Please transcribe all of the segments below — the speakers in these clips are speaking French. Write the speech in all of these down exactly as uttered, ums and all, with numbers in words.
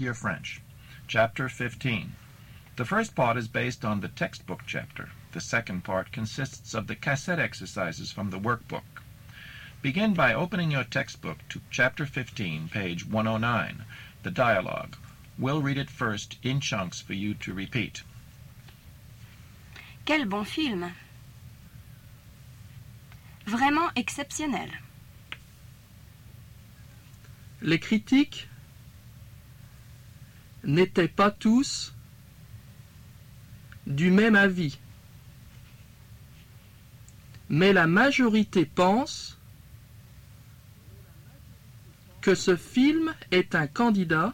Year French, Chapter fifteen. The first part is based on the textbook chapter. The second part consists of the cassette exercises from the workbook. Begin by opening your textbook to Chapter fifteen, page one oh nine, the dialogue. We'll read it first in chunks for you to repeat. Quel bon film! Vraiment exceptionnel. Les critiques n'étaient pas tous du même avis, mais la majorité pense que ce film est un candidat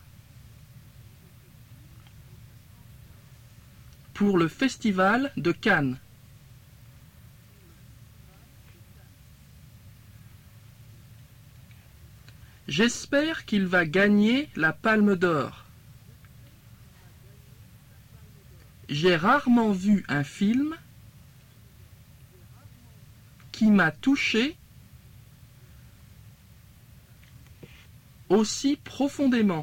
pour le Festival de Cannes. J'espère qu'il va gagner la Palme d'Or. J'ai rarement vu un film qui m'a touché aussi profondément.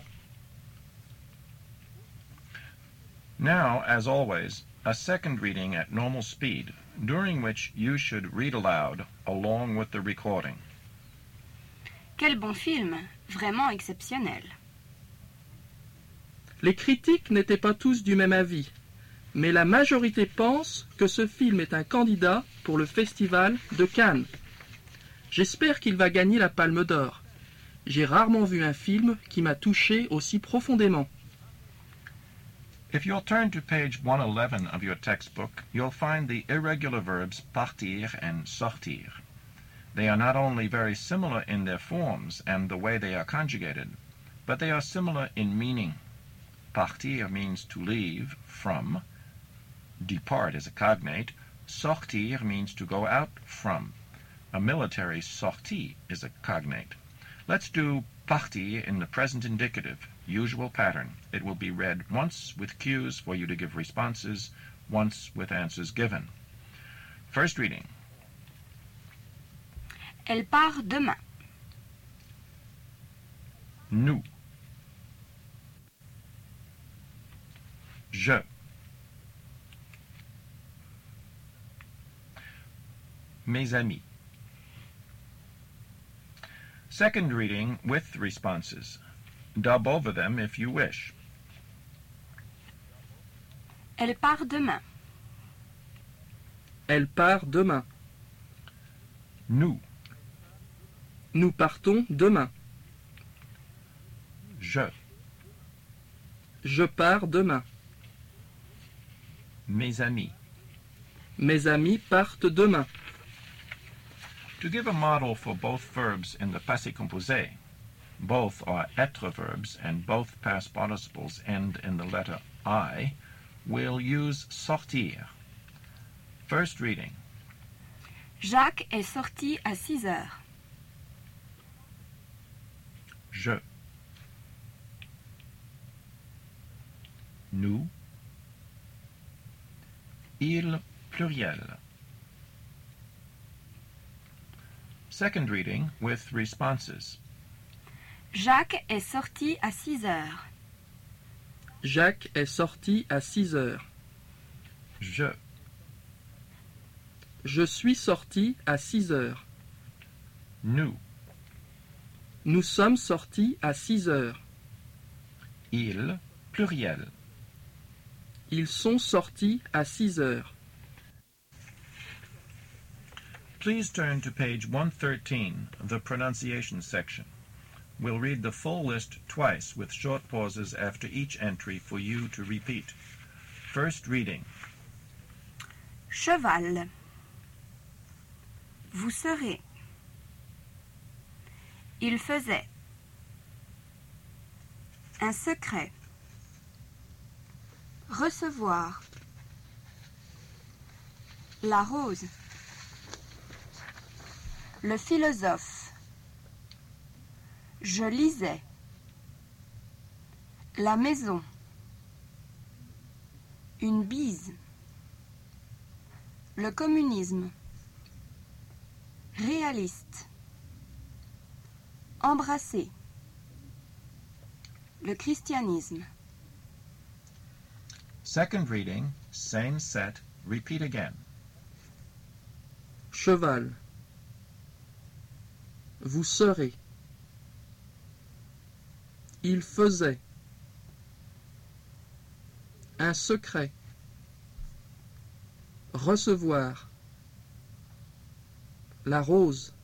Now, as always, a second reading at normal speed, during which you should read aloud along with the recording. Quel bon film! Vraiment exceptionnel. Les critiques n'étaient pas tous du même avis, mais la majorité pense que ce film est un candidat pour le Festival de Cannes. J'espère qu'il va gagner la Palme d'Or. J'ai rarement vu un film qui m'a touché aussi profondément. If you'll turn to page one eleven of your textbook, you'll find the irregular verbs partir and sortir. They are not only very similar in their forms and the way they are conjugated, but they are similar in meaning. Partir means to leave, from. Depart is a cognate. Sortir means to go out, from. A military sortie is a cognate. Let's do partir in the present indicative, usual pattern. It will be read once with cues for you to give responses, once with answers given. First reading. Elle part demain. Nous. Je. Mes amis. Second reading with responses. Dub over them if you wish. Elle part demain. Elle part demain. Nous. Nous partons demain. Je. Je pars demain. Mes amis. Mes amis partent demain. To give a model for both verbs in the passé composé, both are être verbs and both past participles end in the letter I, we'll use sortir. First reading. Jacques est sorti à six heures. Je. Nous. Il, pluriel. Second reading with responses. Jacques est sorti à six heures. Jacques est sorti à six heures. Je. Je suis sorti à six heures. Nous. Nous sommes sortis à six heures. Il, pluriel. Ils sont sortis à six heures. Please turn to page one thirteen, the pronunciation section. We'll read the full list twice with short pauses after each entry for you to repeat. First reading. Cheval. Vous serez. Il faisait. Un secret. Recevoir. La rose. Le philosophe. Je lisais. La maison. Une bise. Le communisme. Réaliste. Embrasser. Le christianisme. Second reading, same set, repeat again. Cheval. Vous serez. Il faisait. Un secret. Recevoir. La rose.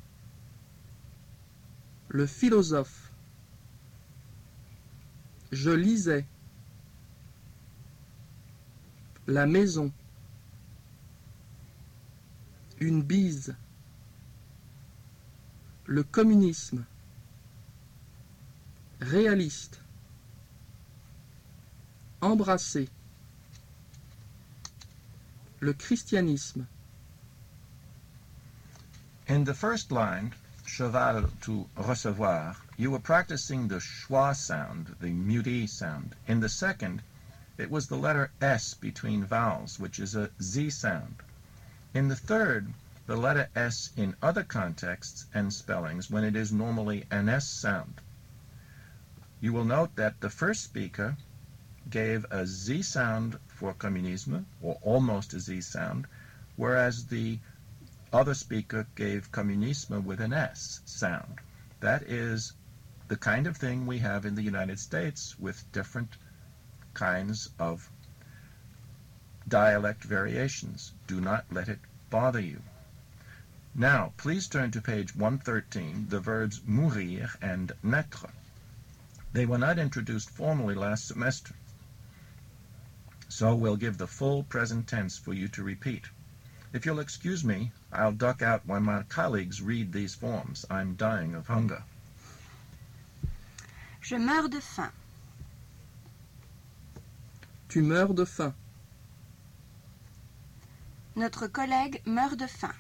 Le philosophe. Je lisais. La maison. Une bise. Le communisme. Réaliste. Embrasser. Le christianisme. In the first line, cheval to recevoir, you were practicing the schwa sound, the muti sound. In the second, it was the letter S between vowels, which is a Z sound. In the third, the letter S in other contexts and spellings when it is normally an S sound. You will note that the first speaker gave a Z sound for communisme, or almost a Z sound, whereas the other speaker gave communisme with an S sound. That is the kind of thing we have in the United States with different kinds of dialect variations. Do not let it bother you. Now, please turn to page one thirteen, the verbs mourir and naître. They were not introduced formally last semester, so we'll give the full present tense for you to repeat. If you'll excuse me, I'll duck out when my colleagues read these forms. I'm dying of hunger. Je meurs de faim. Tu meurs de faim. Notre collègue meurt de faim.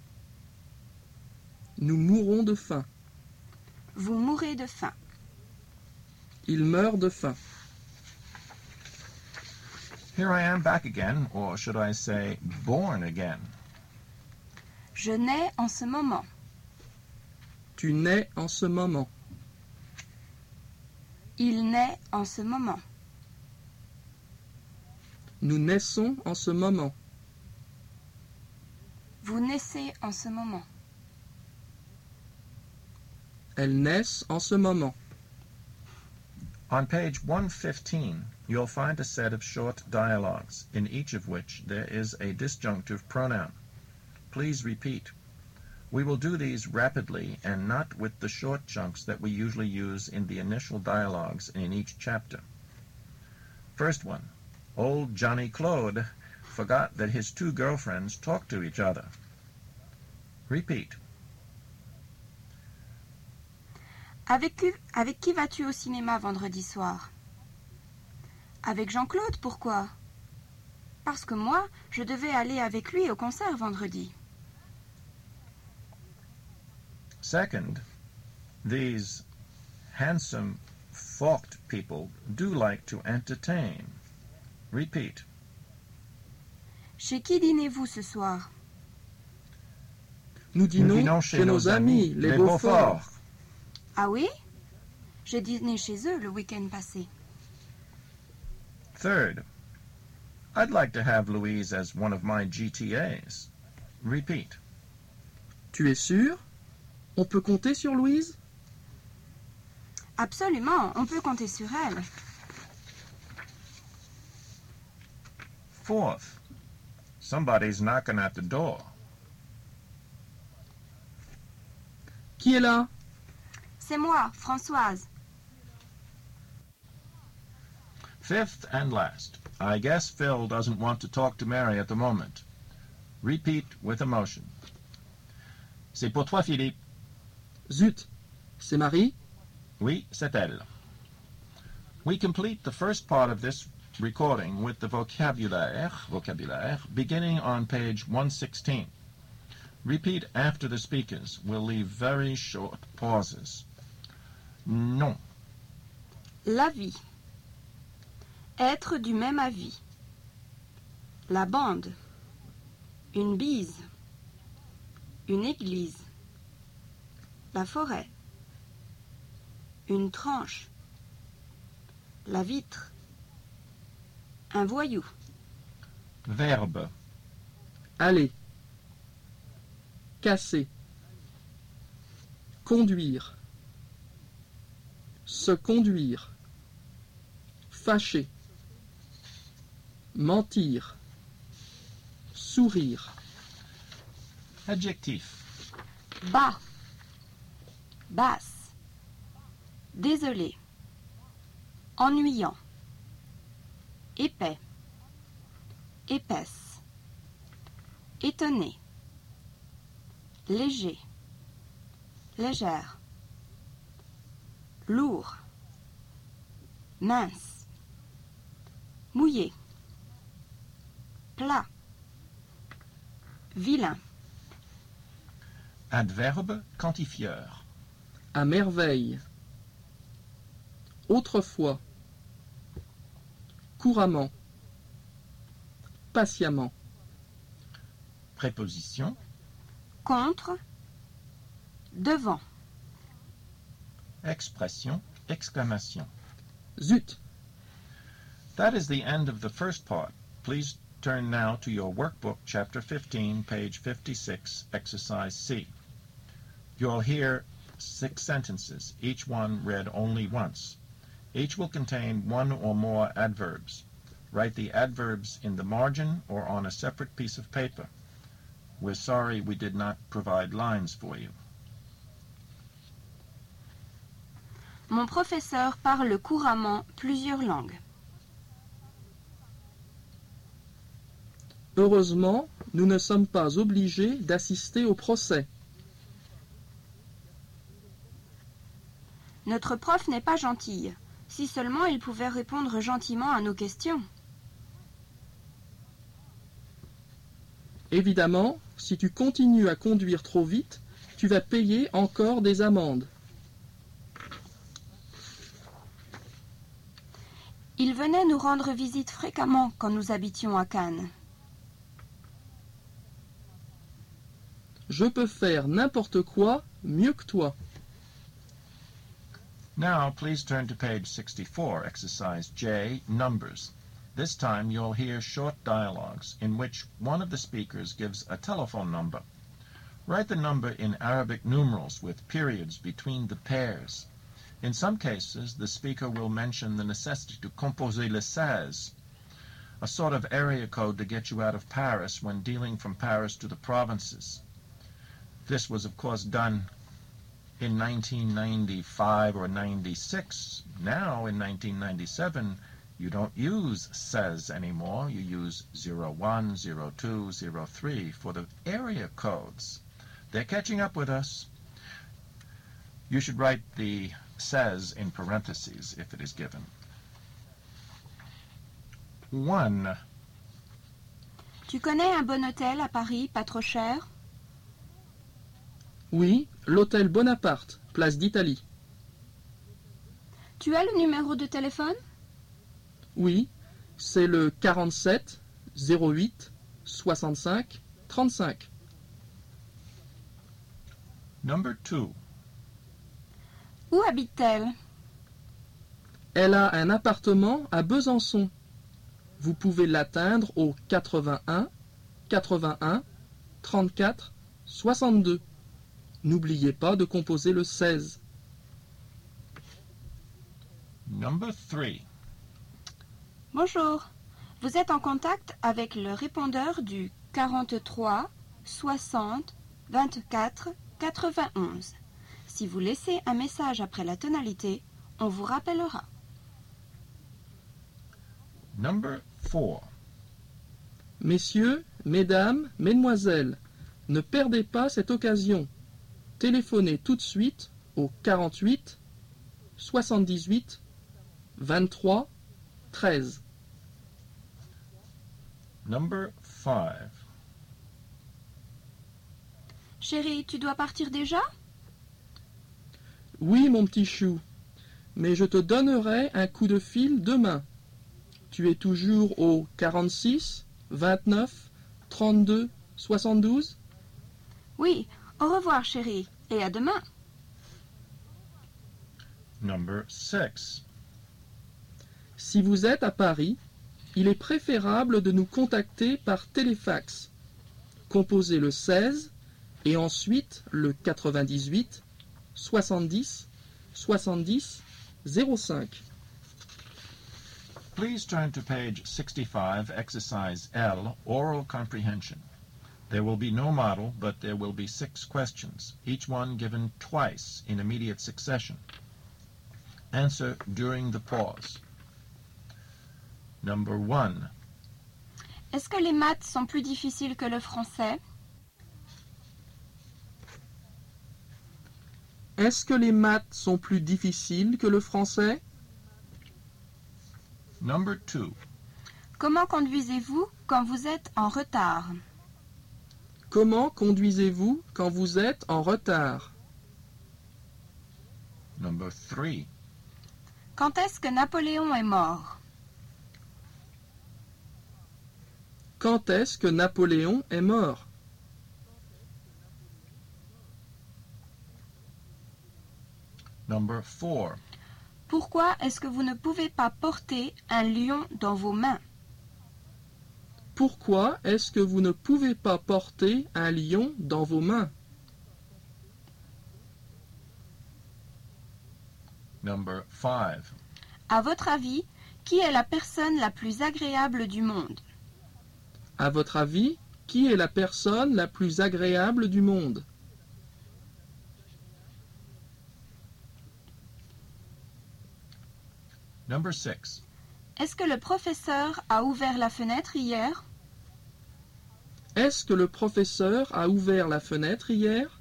Nous mourons de faim. Vous mourrez de faim. Il meurt de faim. Here I am back again, or should I say, born again. Je nais en ce moment. Tu nais en ce moment. Il naît en ce moment. Nous naissons en ce moment. Vous naissez en ce moment. Elles naissent en ce moment. On page one fifteen, you'll find a set of short dialogues, in each of which there is a disjunctive pronoun. Please repeat. We will do these rapidly and not with the short chunks that we usually use in the initial dialogues in each chapter. First one. Old Johnny Claude forgot that his two girlfriends talked to each other. Repeat. Avec, avec qui vas-tu au cinéma vendredi soir? Avec Jean-Claude, pourquoi? Parce que moi, je devais aller avec lui au concert vendredi. Second, these handsome, forked people do like to entertain. Repeat. Chez qui dînez-vous ce soir? Nous dînons, Nous dînons chez, chez nos amis, les, les Beauforts. Beauforts. Ah oui? J'ai dîné chez eux le week-end passé. Third, I'd like to have Louise as one of my G T As. Repeat. Tu es sûr? On peut compter sur Louise? Absolument, on peut compter sur elle. Fourth, somebody's knocking at the door. Qui est là? C'est moi, Françoise. Fifth and last, I guess Phil doesn't want to talk to Mary at the moment. Repeat with emotion. C'est pour toi, Philippe. Zut! C'est Marie? Oui, c'est elle. We complete the first part of this recording with the vocabulaire, vocabulaire beginning on page one sixteen. Repeat after the speakers. We'll leave very short pauses. Non. La vie. Être du même avis. La bande. Une bise. Une église. La forêt. Une tranche. La vitre. Un voyou. Verbe. Aller. Casser. Conduire. Se conduire. Fâcher. Mentir. Sourire. Adjectif. Bas. Basse. Désolé. Ennuyant. Épais. Épaisse. Étonné. Léger. Légère. Lourd. Mince. Mouillé. Plat. Vilain. Adverbe quantifieur. À merveille. Autrefois. Couramment. Patiemment. Préposition. Contre. Devant. Expression. Exclamation. Zut! That is the end of the first part. Please turn now to your workbook, chapter fifteen, page fifty-six, exercise C. You'll hear six sentences, each one read only once. Each will contain one or more adverbs. Write the adverbs in the margin or on a separate piece of paper. We're sorry we did not provide lines for you. Mon professeur parle couramment plusieurs langues. Heureusement, nous ne sommes pas obligés d'assister au procès. Notre prof n'est pas gentil. Si seulement il pouvait répondre gentiment à nos questions. Évidemment, si tu continues à conduire trop vite, tu vas payer encore des amendes. Il venait nous rendre visite fréquemment quand nous habitions à Cannes. Je peux faire n'importe quoi mieux que toi. Now, please turn to page sixty-four, exercise J, numbers. This time you'll hear short dialogues in which one of the speakers gives a telephone number. Write the number in Arabic numerals with periods between the pairs. In some cases, the speaker will mention the necessity to composer le seize, a sort of area code to get you out of Paris when dealing from Paris to the provinces. This was, of course, done in nineteen ninety-five or ninety-six. Now, in nineteen ninety-seven, you don't use seize anymore. You use zero one, zero two, zero three for the area codes. They're catching up with us. You should write the seize in parentheses if it is given. One. Tu connais un bon hôtel à Paris, pas trop cher? Oui, l'hôtel Bonaparte, place d'Italie. Tu as le numéro de téléphone? Oui, c'est le quarante-sept zéro huit soixante-cinq trente-cinq. Number two. Où habite-t-elle? Elle a un appartement à Besançon. Vous pouvez l'atteindre au quatre-vingt-un quatre-vingt-un trente-quatre soixante-deux. N'oubliez pas de composer le seize. Number three. Bonjour. Vous êtes en contact avec le répondeur du quarante-trois soixante vingt-quatre quatre-vingt-onze. Si vous laissez un message après la tonalité, on vous rappellera. Number four. Messieurs, mesdames, mesdemoiselles, ne perdez pas cette occasion. Téléphonez tout de suite au quarante-huit soixante-dix-huit vingt-trois treize. Number five. Chérie, tu dois partir déjà? Oui, mon petit chou, mais je te donnerai un coup de fil demain. Tu es toujours au quarante-six vingt-neuf trente-deux soixante-douze? Oui, au revoir chérie, et à demain. Number six. Si vous êtes à Paris, il est préférable de nous contacter par téléfax. Composez le seize et ensuite le quatre-vingt-dix-huit soixante-dix soixante-dix zéro cinq. Please turn to page sixty-five, exercise L, oral comprehension. There will be no model, but there will be six questions, each one given twice in immediate succession. Answer during the pause. Number one. Est-ce que les maths sont plus difficiles que le français? Est-ce que les maths sont plus difficiles que le français? Number two. Comment conduisez-vous quand vous êtes en retard? Comment conduisez-vous quand vous êtes en retard? Number three. Quand est-ce que Napoléon est mort? Quand est-ce que Napoléon est mort? Number four. Pourquoi est-ce que vous ne pouvez pas porter un lion dans vos mains? Pourquoi est-ce que vous ne pouvez pas porter un lion dans vos mains? Number five. À votre avis, qui est la personne la plus agréable du monde? À votre avis, qui est la personne la plus agréable du monde? Number six. Est-ce que le professeur a ouvert la fenêtre hier? Est-ce que le professeur a ouvert la fenêtre hier?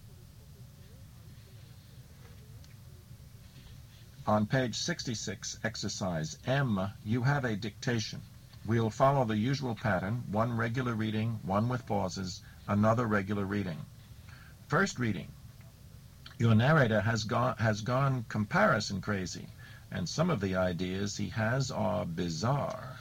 On page sixty-six, exercise M, you have a dictation. We'll follow the usual pattern, one regular reading, one with pauses, another regular reading. First reading. Your narrator has gone, has gone comparison crazy, and some of the ideas he has are bizarre.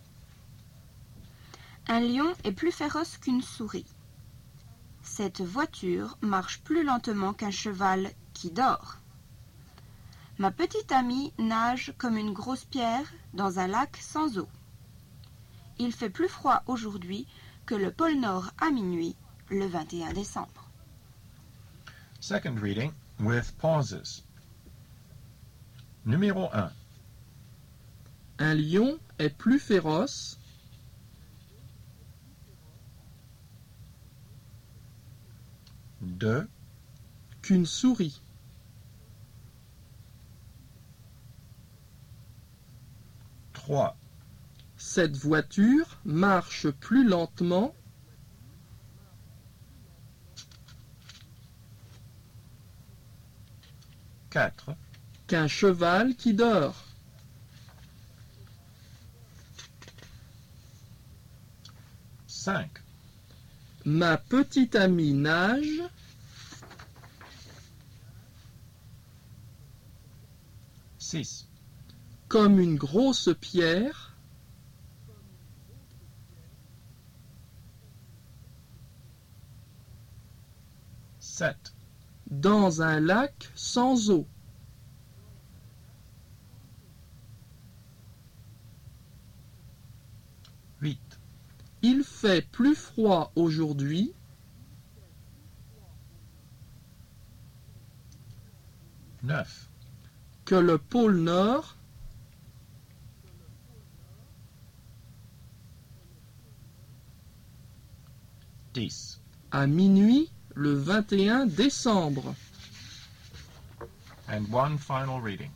Un lion est plus féroce qu'une souris. Cette voiture marche plus lentement qu'un cheval qui dort. Ma petite amie nage comme une grosse pierre dans un lac sans eau. Il fait plus froid aujourd'hui que le pôle Nord à minuit, le vingt et un décembre. Second reading, with pauses. Numéro un. Un lion est plus féroce. Deux. Qu'une souris. Trois. Cette voiture marche plus lentement. Quatre. Qu'un cheval qui dort. Cinq. Ma petite amie nage. Six. Comme une grosse pierre. Sept. Dans un lac sans eau. Huit. Il fait plus froid aujourd'hui. Neuf. Que le pôle Nord. Dix. À minuit, le vingt et un décembre. And one final reading.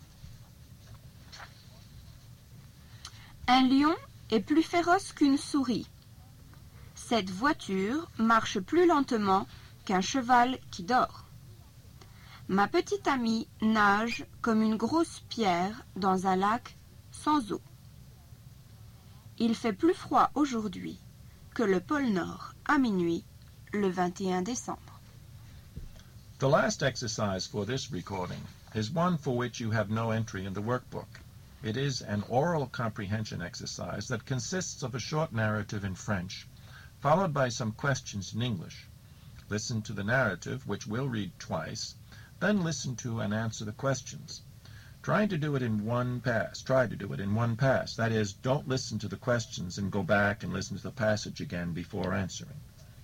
Un lion est plus féroce qu'une souris. Cette voiture marche plus lentement qu'un cheval qui dort. Ma petite amie nage comme une grosse pierre dans un lac sans eau. Il fait plus froid aujourd'hui que le pôle Nord à minuit, le vingt et un décembre. The last exercise for this recording is one for which you have no entry in the workbook. It is an oral comprehension exercise that consists of a short narrative in French, followed by some questions in English. Listen to the narrative, which we'll read twice, then listen to and answer the questions. Try to do it in one pass. Try to do it in one pass. That is, don't listen to the questions and go back and listen to the passage again before answering.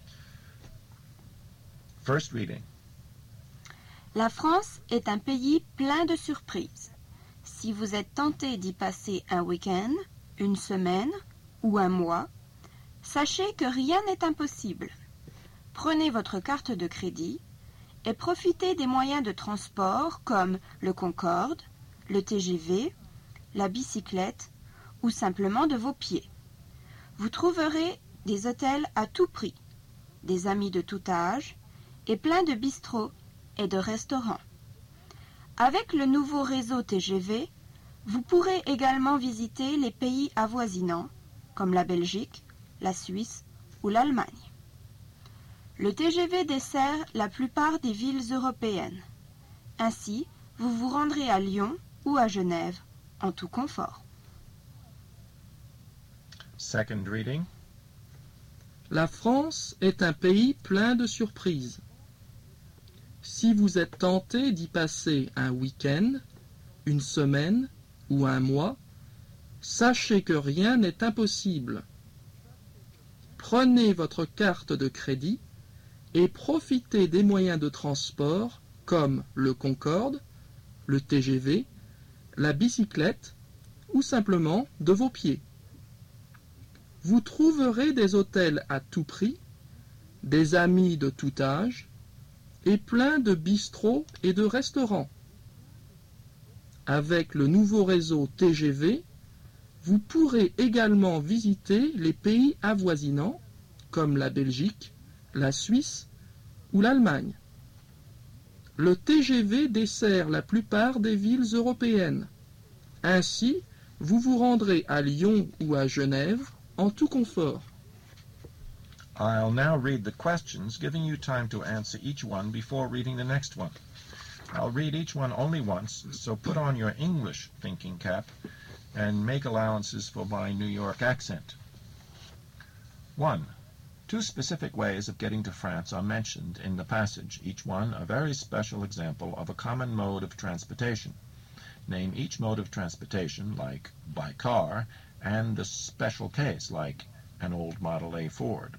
First reading. La France est un pays plein de surprises. Si vous êtes tenté d'y passer un week-end, une semaine ou un mois, sachez que rien n'est impossible. Prenez votre carte de crédit et profitez des moyens de transport comme le Concorde, le T G V, la bicyclette ou simplement de vos pieds. Vous trouverez des hôtels à tout prix, des amis de tout âge et plein de bistrots et de restaurants. Avec le nouveau réseau T G V, vous pourrez également visiter les pays avoisinants comme la Belgique, la Suisse ou l'Allemagne. Le T G V dessert la plupart des villes européennes. Ainsi, vous vous rendrez à Lyon ou à Genève en tout confort. Second reading. La France est un pays plein de surprises. Si vous êtes tenté d'y passer un week-end, une semaine ou un mois, sachez que rien n'est impossible. Prenez votre carte de crédit et profitez des moyens de transport comme le Concorde, le T G V, la bicyclette ou simplement de vos pieds. Vous trouverez des hôtels à tout prix, des amis de tout âge et plein de bistrots et de restaurants. Avec le nouveau réseau T G V, vous pourrez également visiter les pays avoisinants comme la Belgique, la Suisse ou l'Allemagne. Le T G V dessert la plupart des villes européennes. Ainsi, vous vous rendrez à Lyon ou à Genève en tout confort. I'll now read the questions, giving you time to answer each one before reading the next one. I'll read each one only once, so put on your English thinking cap and make allowances for my New York accent. One. Two specific ways of getting to France are mentioned in the passage, each one a very special example of a common mode of transportation. Name each mode of transportation, like by car, and the special case, like an old Model A Ford.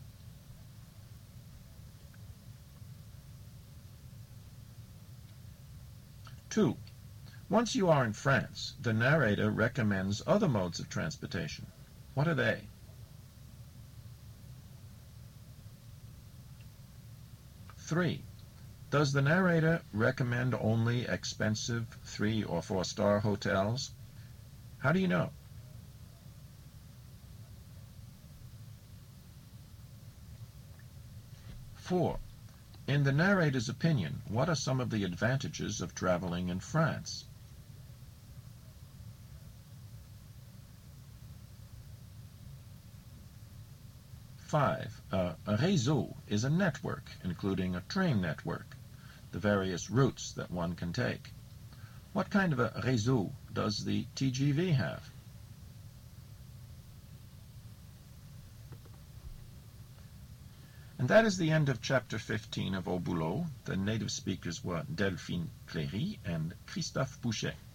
Two. Once you are in France, the narrator recommends other modes of transportation. What are they? Three. Does the narrator recommend only expensive three- or four-star hotels? How do you know? Four. In the narrator's opinion, what are some of the advantages of traveling in France? Five. Uh, a réseau is a network, including a train network, the various routes that one can take. What kind of a réseau does the T G V have? And that is the end of chapter fifteen of Au Boulot. The native speakers were Delphine Cléry and Christophe Boucher.